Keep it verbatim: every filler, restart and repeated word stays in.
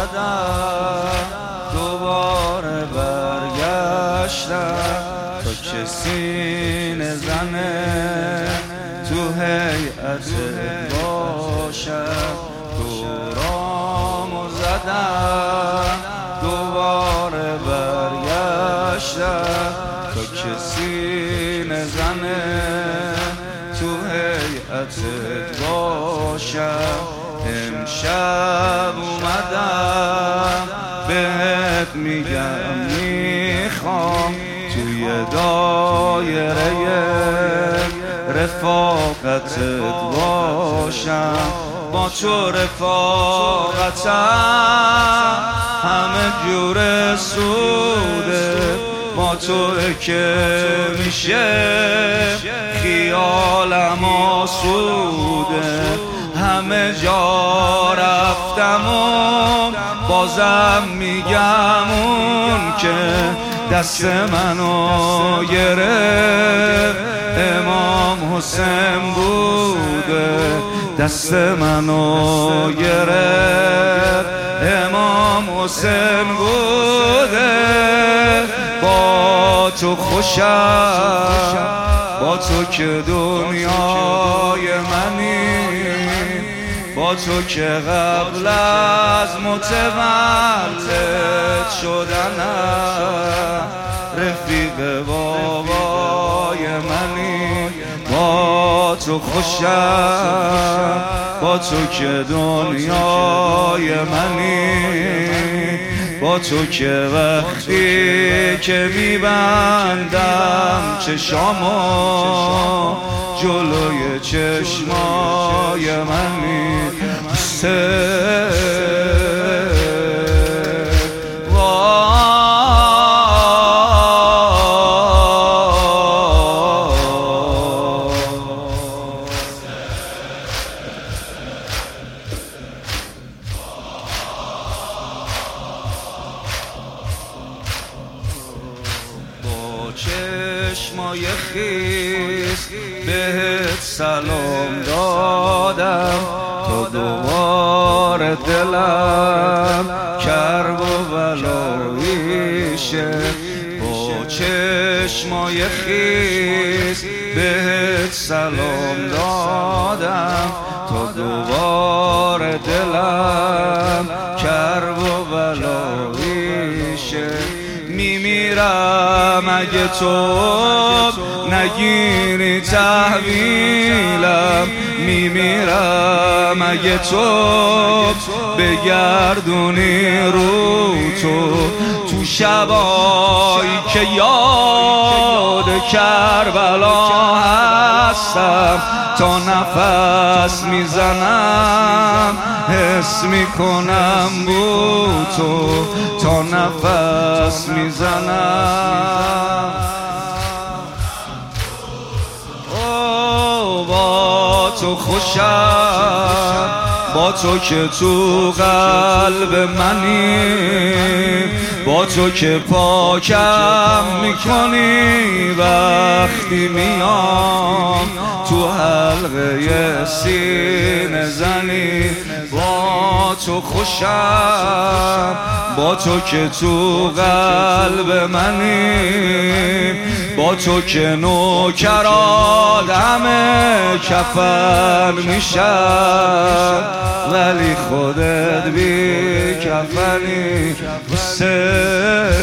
زدم دوباره برگشتم تا که سینه زنه تو هیئت باشم دورامو زدم دوباره برگشتم تا که سینه زنه تو هیئت باشم امشب اومدم بهت میگم میخوام توی دایره رفاقتت باشم با تو رفاقتم همه جور سوده با تو که میشه خیالم آسوده همه جا رفتم و بازم میگم اون که دست منو گرفت امام حسین بوده دست منو گرفت امام حسین بوده با تو خوشم با تو که دنیای منی با تو که قبل از متولد شدنم رفیق بابای منی با تو خوشم با تو که دنیای منی با تو که وقتی که میبندم چشامو جلوی چشمای منی چشمای خیس بهت سلام دادم تا دوباره دلم کرب و بلاییشه با چشمای خیس بهت سلام دادم تا دوباره دلم کرب و بلاییشه میمیرم اگه تو نگیری تحویلم میمیرم اگه تو بگردونی رو تو تو شبایی که یاد کربلا هستم تا نفس میزنم حس میکنم بو تو تا نفس میزنم او با تو خوشم با تو که تو قلب منی با تو که پاکم میکنی وقتی میام تو حلقه سینه زنی با تو خوشم با تو که تو قلب منی با تو که نوکرادم کفن میشم ولی خودت بی کفنی